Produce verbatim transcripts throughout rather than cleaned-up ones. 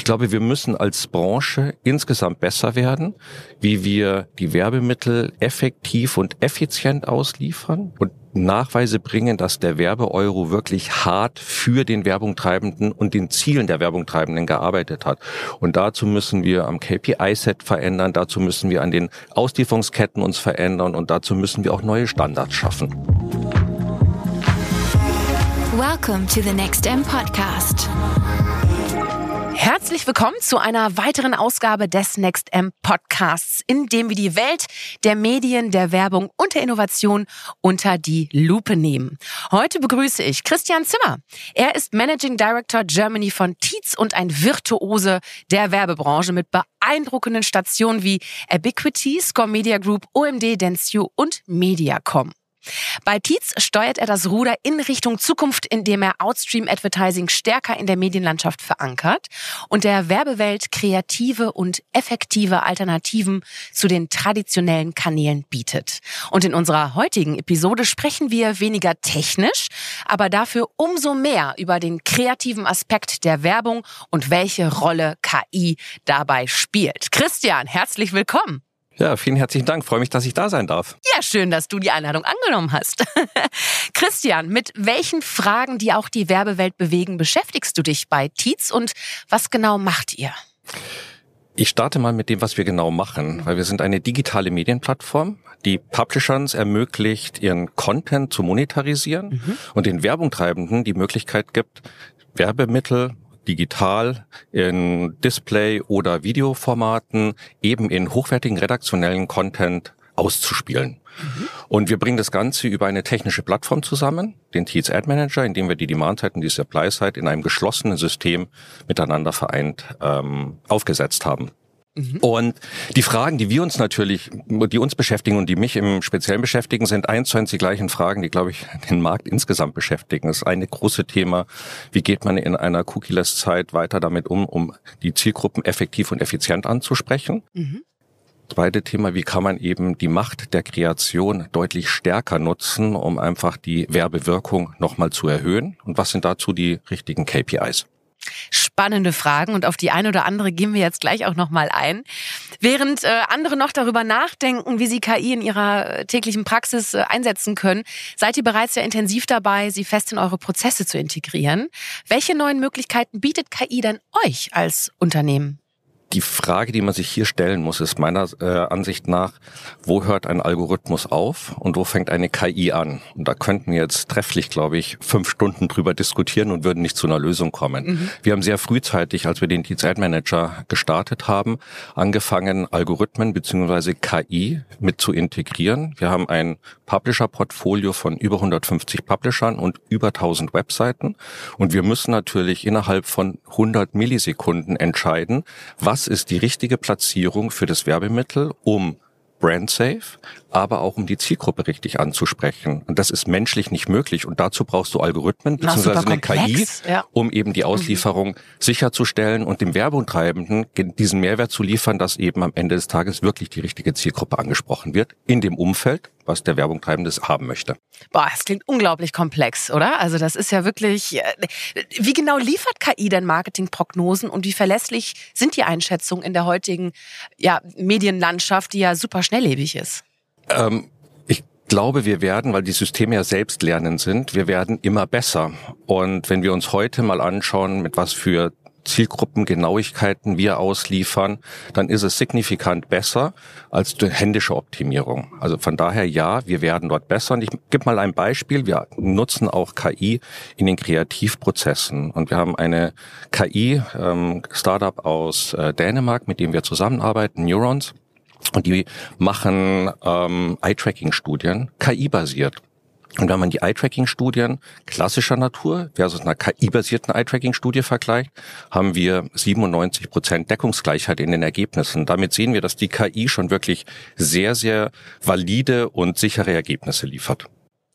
Ich glaube, wir müssen als Branche insgesamt besser werden, wie wir die Werbemittel effektiv und effizient ausliefern und Nachweise bringen, dass der Werbeeuro wirklich hart für den Werbungtreibenden und den Zielen der Werbungtreibenden gearbeitet hat. Und dazu müssen wir am K P I-Set verändern, dazu müssen wir an den Auslieferungsketten uns verändern und dazu müssen wir auch neue Standards schaffen. Welcome to the NextM Podcast. Herzlich willkommen zu einer weiteren Ausgabe des NextM Podcasts, in dem wir die Welt der Medien, der Werbung und der Innovation unter die Lupe nehmen. Heute begrüße ich Christian Zimmer. Er ist Managing Director Germany von Tietz und ein Virtuose der Werbebranche mit beeindruckenden Stationen wie Ubiquity, Score Media Group, O M D, Dentsu und Mediacom. Bei Tietz steuert er das Ruder in Richtung Zukunft, indem er Outstream Advertising stärker in der Medienlandschaft verankert und der Werbewelt kreative und effektive Alternativen zu den traditionellen Kanälen bietet. Und in unserer heutigen Episode sprechen wir weniger technisch, aber dafür umso mehr über den kreativen Aspekt der Werbung und welche Rolle K I dabei spielt. Christian, herzlich willkommen. Ja, vielen herzlichen Dank. Freue mich, dass ich da sein darf. Ja, schön, dass du die Einladung angenommen hast. Christian, mit welchen Fragen, die auch die Werbewelt bewegen, beschäftigst du dich bei Tietz und was genau macht ihr? Ich starte mal mit dem, was wir genau machen, weil wir sind eine digitale Medienplattform, die Publishern ermöglicht, ihren Content zu monetarisieren mhm. und den Werbungtreibenden die Möglichkeit gibt, Werbemittel digital, in Display- oder Videoformaten, eben in hochwertigen redaktionellen Content auszuspielen. Mhm. Und wir bringen das Ganze über eine technische Plattform zusammen, den Tietz Ad Manager, in dem wir die Demand-Side und die Supply-Side in einem geschlossenen System miteinander vereint ähm, aufgesetzt haben. Mhm. Und die Fragen, die wir uns natürlich, die uns beschäftigen und die mich im Speziellen beschäftigen, sind eins zu eins die gleichen Fragen, die, glaube ich, den Markt insgesamt beschäftigen. Das eine große Thema: Wie geht man in einer Cookie-less-Zeit weiter damit um, um die Zielgruppen effektiv und effizient anzusprechen? Mhm. Das zweite Thema: Wie kann man eben die Macht der Kreation deutlich stärker nutzen, um einfach die Werbewirkung nochmal zu erhöhen? Und was sind dazu die richtigen K P Is? Spannende Fragen und auf die eine oder andere gehen wir jetzt gleich auch nochmal ein. Während äh, andere noch darüber nachdenken, wie sie K I in ihrer täglichen Praxis äh, einsetzen können, seid ihr bereits sehr intensiv dabei, sie fest in eure Prozesse zu integrieren. Welche neuen Möglichkeiten bietet K I denn euch als Unternehmen? Die Frage, die man sich hier stellen muss, ist meiner äh, Ansicht nach: Wo hört ein Algorithmus auf und wo fängt eine K I an? Und da könnten wir jetzt trefflich, glaube ich, fünf Stunden drüber diskutieren und würden nicht zu einer Lösung kommen. Mhm. Wir haben sehr frühzeitig, als wir den Tietz Ad Manager gestartet haben, angefangen, Algorithmen bzw. K I mit zu integrieren. Wir haben ein Publisher-Portfolio von über hundertfünfzig Publishern und über tausend Webseiten. Und wir müssen natürlich innerhalb von hundert Millisekunden entscheiden, was ist die richtige Platzierung für das Werbemittel, um brand safe, aber auch um die Zielgruppe richtig anzusprechen. Und das ist menschlich nicht möglich. Und dazu brauchst du Algorithmen bzw. eine K I, ja. um eben die Auslieferung mhm. sicherzustellen und dem Werbungtreibenden diesen Mehrwert zu liefern, dass eben am Ende des Tages wirklich die richtige Zielgruppe angesprochen wird, in dem Umfeld, was der Werbungtreibende haben möchte. Boah, das klingt unglaublich komplex, oder? Also das ist ja wirklich... Wie genau liefert K I denn Marketingprognosen und wie verlässlich sind die Einschätzungen in der heutigen ja, Medienlandschaft, die ja super schnelllebig ist? Ähm, ich glaube, wir werden, weil die Systeme ja selbst lernend sind, wir werden immer besser. Und wenn wir uns heute mal anschauen, mit was für Zielgruppengenauigkeiten wir ausliefern, dann ist es signifikant besser als die händische Optimierung. Also von daher ja, wir werden dort besser. Und ich gebe mal ein Beispiel. Wir nutzen auch K I in den Kreativprozessen. Und wir haben eine K I-Startup ähm, aus äh, Dänemark, mit dem wir zusammenarbeiten, Neurons. Und die machen ähm, Eye-Tracking-Studien, K I-basiert. Und wenn man die Eye-Tracking-Studien klassischer Natur versus einer K I-basierten Eye-Tracking-Studie vergleicht, haben wir siebenundneunzig Prozent Deckungsgleichheit in den Ergebnissen. Damit sehen wir, dass die K I schon wirklich sehr, sehr valide und sichere Ergebnisse liefert.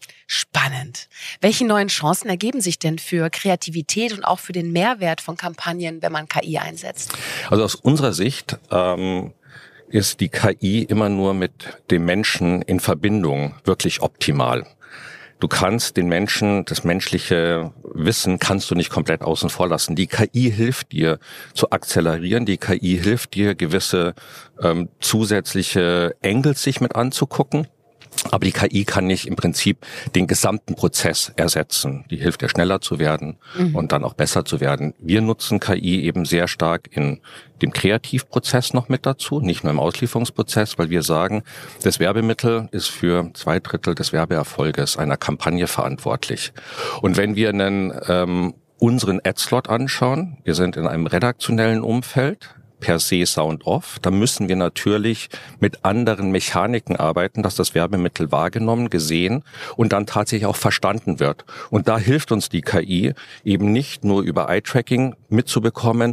Spannend. Welche neuen Chancen ergeben sich denn für Kreativität und auch für den Mehrwert von Kampagnen, wenn man K I einsetzt? Also aus unserer Sicht ähm, ist die K I immer nur mit dem Menschen in Verbindung wirklich optimal. du kannst den Menschen, das menschliche Wissen kannst du nicht komplett außen vor lassen. Die K I hilft dir zu akzelerieren, die K I hilft dir, gewisse ähm, zusätzliche Angles sich mit anzugucken. Aber die K I kann nicht im Prinzip den gesamten Prozess ersetzen. Die hilft dir schneller zu werden mhm. und dann auch besser zu werden. Wir nutzen K I eben sehr stark in dem Kreativprozess noch mit dazu, nicht nur im Auslieferungsprozess, weil wir sagen, das Werbemittel ist für zwei Drittel des Werbeerfolges einer Kampagne verantwortlich. Und wenn wir einen, ähm, unseren Ad-Slot anschauen, wir sind in einem redaktionellen Umfeld, per se Sound off. Da müssen wir natürlich mit anderen Mechaniken arbeiten, dass das Werbemittel wahrgenommen, gesehen und dann tatsächlich auch verstanden wird. Und da hilft uns die K I eben nicht nur über Eye-Tracking mitzubekommen,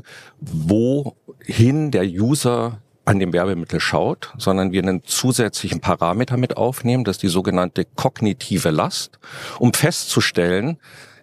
wohin der User an dem Werbemittel schaut, sondern wir einen zusätzlichen Parameter mit aufnehmen, das ist die sogenannte kognitive Last, um festzustellen,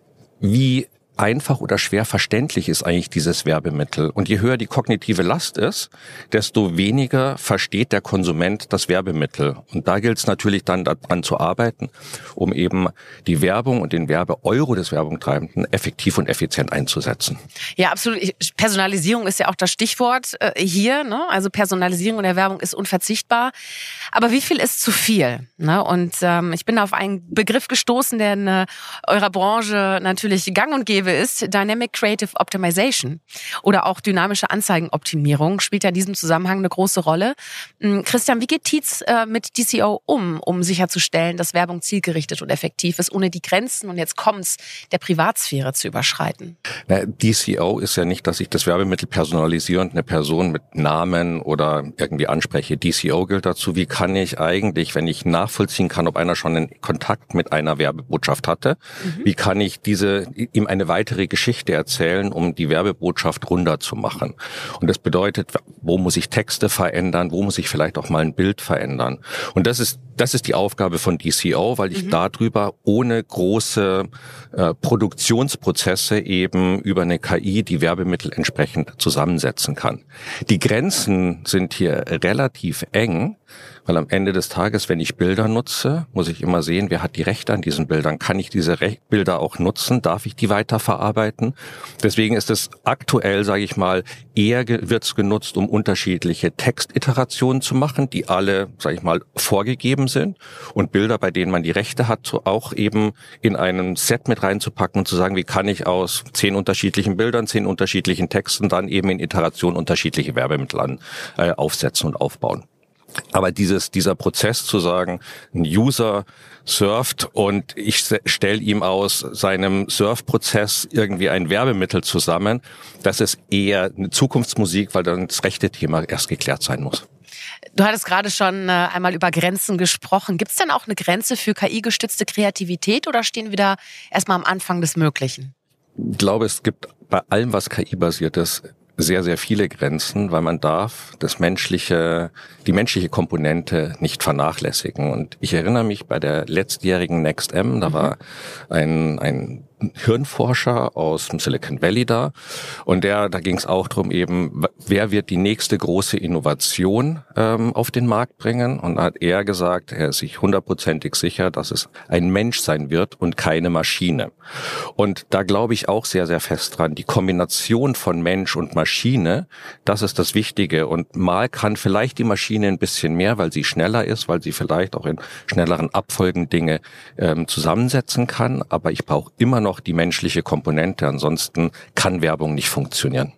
wie einfach oder schwer verständlich ist eigentlich dieses Werbemittel. Und je höher die kognitive Last ist, desto weniger versteht der Konsument das Werbemittel. Und da gilt es natürlich dann daran zu arbeiten, um eben die Werbung und den Werbe-Euro des Werbungtreibenden effektiv und effizient einzusetzen. Ja, absolut. Personalisierung ist ja auch das Stichwort äh, hier. Ne? Also Personalisierung in der Werbung ist unverzichtbar. Aber wie viel ist zu viel? Ne? Und ähm, ich bin auf einen Begriff gestoßen, der in äh, eurer Branche natürlich gang und gäbe ist. Dynamic Creative Optimization oder auch dynamische Anzeigenoptimierung spielt ja in diesem Zusammenhang eine große Rolle. Christian, wie geht Tietz äh, mit D C O um, um sicherzustellen, dass Werbung zielgerichtet und effektiv ist, ohne die Grenzen, und jetzt kommt's, der Privatsphäre zu überschreiten? Na, D C O ist ja nicht, dass ich das Werbemittel personalisiere und eine Person mit Namen oder irgendwie anspreche. D C O gilt dazu, wie kann ich eigentlich, wenn ich nachvollziehen kann, ob einer schon einen Kontakt mit einer Werbebotschaft hatte, mhm. wie kann ich diese ihm eine weitere Geschichte erzählen, um die Werbebotschaft runder zu machen. Und das bedeutet, wo muss ich Texte verändern, wo muss ich vielleicht auch mal ein Bild verändern. Und das ist das ist die Aufgabe von D C O, weil ich mhm. darüber ohne große äh, Produktionsprozesse eben über eine K I die Werbemittel entsprechend zusammensetzen kann. Die Grenzen sind hier relativ eng, weil am Ende des Tages, wenn ich Bilder nutze, muss ich immer sehen, wer hat die Rechte an diesen Bildern. Kann ich diese Re- Bilder auch nutzen? Darf ich die weiterverarbeiten? Deswegen ist es aktuell, sage ich mal, eher ge- wird's genutzt, um unterschiedliche Textiterationen zu machen, die alle, sage ich mal, vorgegeben sind, und Bilder, bei denen man die Rechte hat, so auch eben in einem Set mit reinzupacken und zu sagen, wie kann ich aus zehn unterschiedlichen Bildern, zehn unterschiedlichen Texten dann eben in Iterationen unterschiedliche Werbemittel an, äh, aufsetzen und aufbauen. Aber dieses, dieser Prozess zu sagen, ein User surft und ich stelle ihm aus seinem Surfprozess irgendwie ein Werbemittel zusammen, das ist eher eine Zukunftsmusik, weil dann das rechte Thema erst geklärt sein muss. Du hattest gerade schon äh, einmal über Grenzen gesprochen. Gibt es denn auch eine Grenze für K I-gestützte Kreativität oder stehen wir da erstmal am Anfang des Möglichen? Ich glaube, es gibt bei allem, was K I-basiert ist, sehr, sehr viele Grenzen, weil man darf das menschliche, die menschliche Komponente nicht vernachlässigen. Und ich erinnere mich bei der letztjährigen NextM, da war ein, ein Hirnforscher aus dem Silicon Valley da, und der, da ging es auch drum eben, wer wird die nächste große Innovation ähm, auf den Markt bringen, und da hat er gesagt, er ist sich hundertprozentig sicher, dass es ein Mensch sein wird und keine Maschine. Und da glaube ich auch sehr, sehr fest dran, die Kombination von Mensch und Maschine, das ist das Wichtige, und mal kann vielleicht die Maschine ein bisschen mehr, weil sie schneller ist, weil sie vielleicht auch in schnelleren Abfolgen Dinge ähm, zusammensetzen kann, aber ich brauche immer noch die menschliche Komponente, ansonsten kann Werbung nicht funktionieren.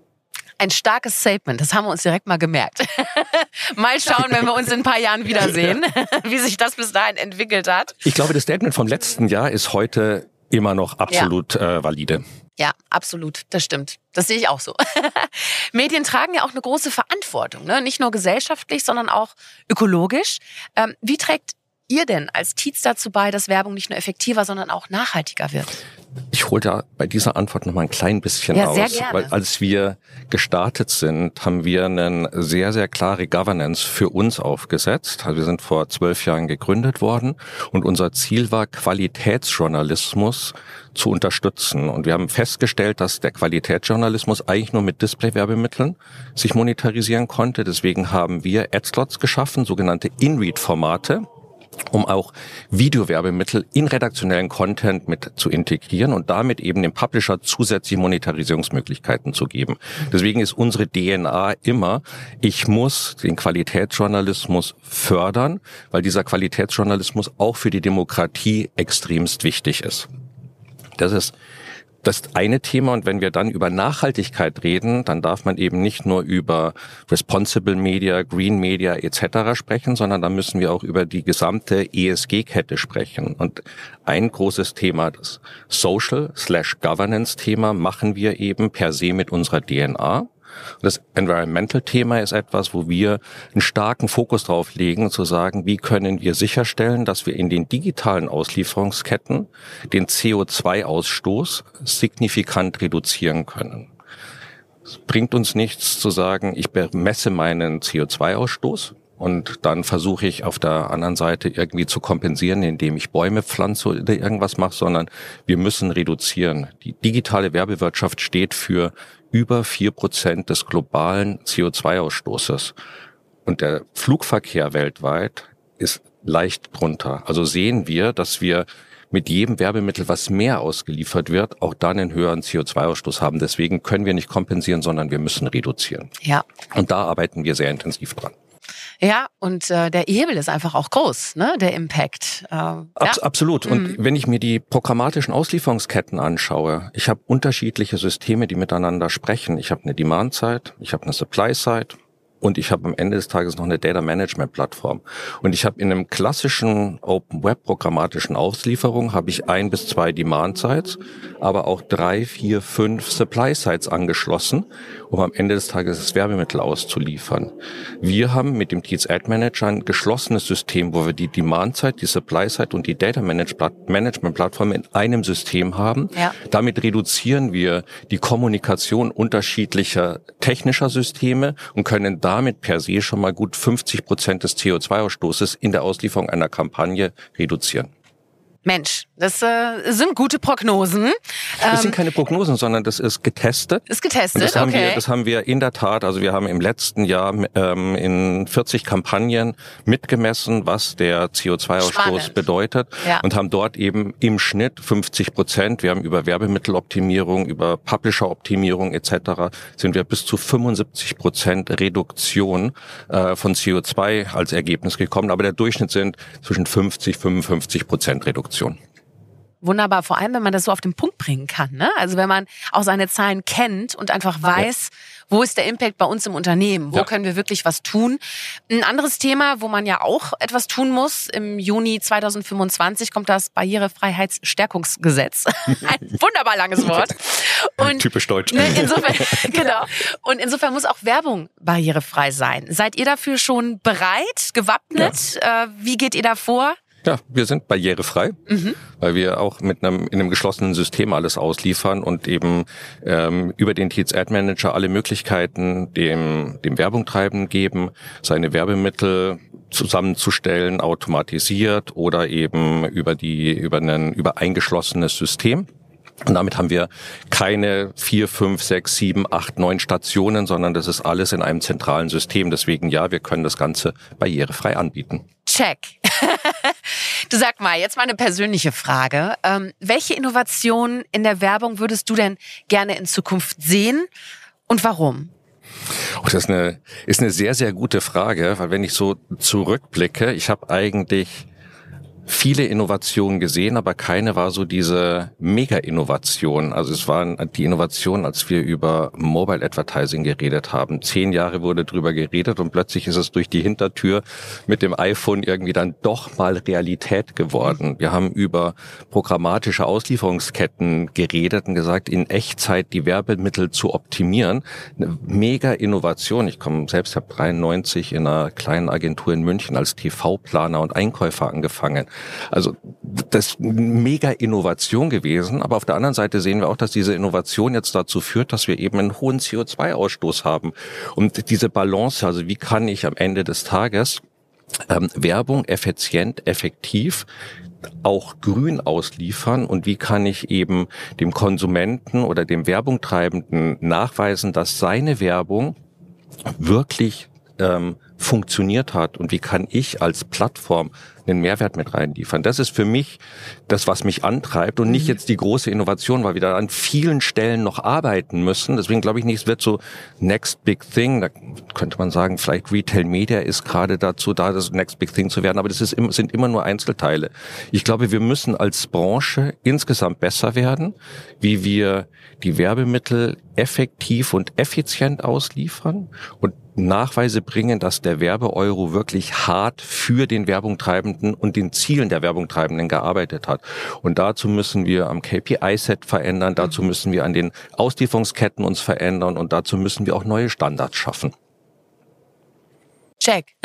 Ein starkes Statement, das haben wir uns direkt mal gemerkt. Mal schauen, wenn wir uns in ein paar Jahren wiedersehen, wie sich das bis dahin entwickelt hat. Ich glaube, das Statement vom letzten Jahr ist heute immer noch absolut ja. äh, valide. Ja, absolut, das stimmt. Das sehe ich auch so. Medien tragen ja auch eine große Verantwortung, ne? Nicht nur gesellschaftlich, sondern auch ökologisch. Ähm, wie trägt ihr denn als Tietz dazu bei, dass Werbung nicht nur effektiver, sondern auch nachhaltiger wird? Ich hole da bei dieser Antwort noch mal ein klein bisschen ja, aus, sehr gerne. Weil als wir gestartet sind, haben wir eine sehr, sehr klare Governance für uns aufgesetzt. Also wir sind vor zwölf Jahren gegründet worden und unser Ziel war, Qualitätsjournalismus zu unterstützen. Und wir haben festgestellt, dass der Qualitätsjournalismus eigentlich nur mit Display-Werbemitteln sich monetarisieren konnte. Deswegen haben wir Ad-Slots geschaffen, sogenannte In-Read-Formate. um auch Videowerbemittel in redaktionellen Content mit zu integrieren und damit eben dem Publisher zusätzliche Monetarisierungsmöglichkeiten zu geben. Deswegen ist unsere D N A immer, ich muss den Qualitätsjournalismus fördern, weil dieser Qualitätsjournalismus auch für die Demokratie extremst wichtig ist. Das ist das eine Thema, und wenn wir dann über Nachhaltigkeit reden, dann darf man eben nicht nur über Responsible Media, Green Media et cetera sprechen, sondern dann müssen wir auch über die gesamte E S G-Kette sprechen. Und ein großes Thema, das Social slash Governance-Thema, machen wir eben per se mit unserer D N A. Das Environmental-Thema ist etwas, wo wir einen starken Fokus drauf legen, zu sagen, wie können wir sicherstellen, dass wir in den digitalen Auslieferungsketten den C O zwei Ausstoß signifikant reduzieren können. Es bringt uns nichts zu sagen, ich bemesse meinen C O zwei Ausstoß und dann versuche ich auf der anderen Seite irgendwie zu kompensieren, indem ich Bäume pflanze oder irgendwas mache, sondern wir müssen reduzieren. Die digitale Werbewirtschaft steht für über vier Prozent des globalen C O zwei Ausstoßes. Und der Flugverkehr weltweit ist leicht drunter. Also sehen wir, dass wir mit jedem Werbemittel, was mehr ausgeliefert wird, auch dann einen höheren C O zwei Ausstoß haben. Deswegen können wir nicht kompensieren, sondern wir müssen reduzieren. Ja. Und da arbeiten wir sehr intensiv dran. Ja, und äh, der Hebel ist einfach auch groß, ne? Der Impact. Äh, Abs- ja. Absolut. Und mhm. wenn ich mir die programmatischen Auslieferungsketten anschaue, ich habe unterschiedliche Systeme, die miteinander sprechen. Ich habe eine Demand-Side, ich habe eine Supply-Side und ich habe am Ende des Tages noch eine Data-Management-Plattform. Und ich habe in einem klassischen Open-Web-programmatischen Auslieferung habe ich ein bis zwei Demand-Sides, aber auch drei, vier, fünf Supply-Sides angeschlossen, um am Ende des Tages das Werbemittel auszuliefern. Wir haben mit dem Teads Ad Manager ein geschlossenes System, wo wir die Demand-Side, die Supply-Side und die Data-Management-Plattform in einem System haben. Ja. Damit reduzieren wir die Kommunikation unterschiedlicher technischer Systeme und können damit per se schon mal gut fünfzig Prozent des C O zwei Ausstoßes in der Auslieferung einer Kampagne reduzieren. Mensch, das äh, sind gute Prognosen. Das Ähm, sind keine Prognosen, sondern das ist getestet. ist getestet, Und das haben okay. wir, das haben wir in der Tat, also wir haben im letzten Jahr ähm, in vierzig Kampagnen mitgemessen, was der C O zwei Ausstoß Spannend. bedeutet, Ja. und haben dort eben im Schnitt fünfzig Prozent, wir haben über Werbemitteloptimierung, über Publisher-Optimierung et cetera, sind wir bis zu fünfundsiebzig Prozent Reduktion äh, von C O zwei als Ergebnis gekommen, aber der Durchschnitt sind zwischen fünfzig, fünfundfünfzig Prozent Reduktion. Wunderbar, vor allem, wenn man das so auf den Punkt bringen kann, ne? Also wenn man auch seine Zahlen kennt und einfach weiß, ja, wo ist der Impact bei uns im Unternehmen? Wo ja. können wir wirklich was tun? Ein anderes Thema, wo man ja auch etwas tun muss, im Juni zweitausendfünfundzwanzig kommt das Barrierefreiheitsstärkungsgesetz. Ein wunderbar langes Wort. Und typisch deutsch. Ne, insofern, genau. Und insofern muss auch Werbung barrierefrei sein. Seid ihr dafür schon bereit, gewappnet? Ja. Äh, wie geht ihr da vor? Ja, wir sind barrierefrei, mhm. weil wir auch mit einem in einem geschlossenen System alles ausliefern und eben ähm, über den Teads Ad Manager alle Möglichkeiten dem dem Werbungtreibenden geben, seine Werbemittel zusammenzustellen, automatisiert oder eben über die über ein über eingeschlossenes System. Und damit haben wir keine vier, fünf, sechs, sieben, acht, neun Stationen, sondern das ist alles in einem zentralen System. Deswegen ja, wir können das Ganze barrierefrei anbieten. Check. Du, sag mal, jetzt mal eine persönliche Frage. Ähm, welche Innovationen in der Werbung würdest du denn gerne in Zukunft sehen und warum? Oh, das ist eine, ist eine sehr, sehr gute Frage, weil wenn ich so zurückblicke, ich habe eigentlich viele Innovationen gesehen, aber keine war so diese Mega-Innovation. Also es waren die Innovationen, als wir über Mobile Advertising geredet haben. Zehn Jahre wurde drüber geredet und plötzlich ist es durch die Hintertür mit dem iPhone irgendwie dann doch mal Realität geworden. Wir haben über programmatische Auslieferungsketten geredet und gesagt, in Echtzeit die Werbemittel zu optimieren. Eine Mega-Innovation. Ich komme selbst, ich habe dreiundneunzig in einer kleinen Agentur in München als T V-Planer und Einkäufer angefangen. Also das ist eine Mega-Innovation gewesen, aber auf der anderen Seite sehen wir auch, dass diese Innovation jetzt dazu führt, dass wir eben einen hohen C O zwei Ausstoß haben. Und diese Balance, also wie kann ich am Ende des Tages ähm, Werbung effizient, effektiv auch grün ausliefern und wie kann ich eben dem Konsumenten oder dem Werbungtreibenden nachweisen, dass seine Werbung wirklich ähm, funktioniert hat und wie kann ich als Plattform einen Mehrwert mit reinliefern. Das ist für mich das, was mich antreibt und nicht jetzt die große Innovation, weil wir da an vielen Stellen noch arbeiten müssen. Deswegen glaube ich nicht, es wird so next big thing. Da könnte man sagen, vielleicht Retail Media ist gerade dazu da, das next big thing zu werden, aber das ist, sind immer nur Einzelteile. Ich glaube, wir müssen als Branche insgesamt besser werden, wie wir die Werbemittel effektiv und effizient ausliefern und Nachweise bringen, dass der Werbeeuro wirklich hart für den Werbungtreibenden und den Zielen der Werbungtreibenden gearbeitet hat. Und dazu müssen wir am K P I-Set verändern, dazu müssen wir an den Auslieferungsketten uns verändern und dazu müssen wir auch neue Standards schaffen. Check.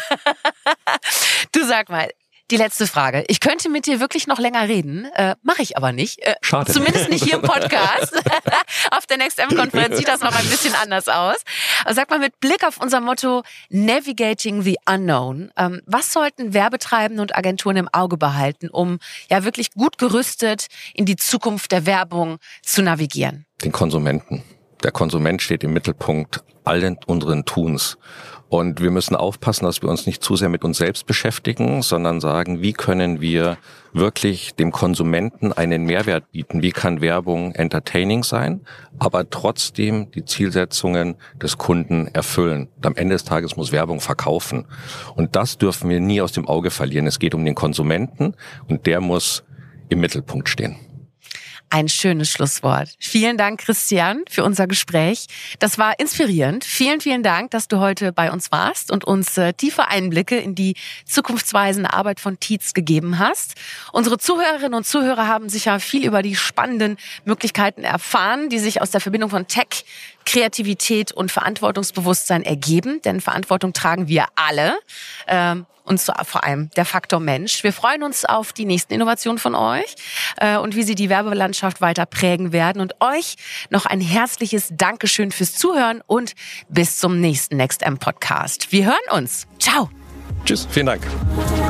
Du sag mal, die letzte Frage. Ich könnte mit dir wirklich noch länger reden, äh, mache ich aber nicht. Äh, Schade. Zumindest nicht hier im Podcast. Auf der Next M-Konferenz sieht das noch ein bisschen anders aus. Aber sag mal, mit Blick auf unser Motto Navigating the Unknown, ähm, was sollten Werbetreibende und Agenturen im Auge behalten, um ja wirklich gut gerüstet in die Zukunft der Werbung zu navigieren? Den Konsumenten. Der Konsument steht im Mittelpunkt allen unseren Tuns. Und wir müssen aufpassen, dass wir uns nicht zu sehr mit uns selbst beschäftigen, sondern sagen, wie können wir wirklich dem Konsumenten einen Mehrwert bieten? Wie kann Werbung entertaining sein, aber trotzdem die Zielsetzungen des Kunden erfüllen? Und am Ende des Tages muss Werbung verkaufen. Und das dürfen wir nie aus dem Auge verlieren. Es geht um den Konsumenten und der muss im Mittelpunkt stehen. Ein schönes Schlusswort. Vielen Dank, Christian, für unser Gespräch. Das war inspirierend. Vielen, vielen Dank, dass du heute bei uns warst und uns äh, tiefe Einblicke in die zukunftsweisende Arbeit von Tietz gegeben hast. Unsere Zuhörerinnen und Zuhörer haben sicher viel über die spannenden Möglichkeiten erfahren, die sich aus der Verbindung von Tech, Kreativität und Verantwortungsbewusstsein ergeben. Denn Verantwortung tragen wir alle. Ähm, Und so, vor allem der Faktor Mensch. Wir freuen uns auf die nächsten Innovationen von euch äh, und wie sie die Werbelandschaft weiter prägen werden. Und euch noch ein herzliches Dankeschön fürs Zuhören und bis zum nächsten Next M Podcast. Wir hören uns. Ciao. Tschüss, vielen Dank.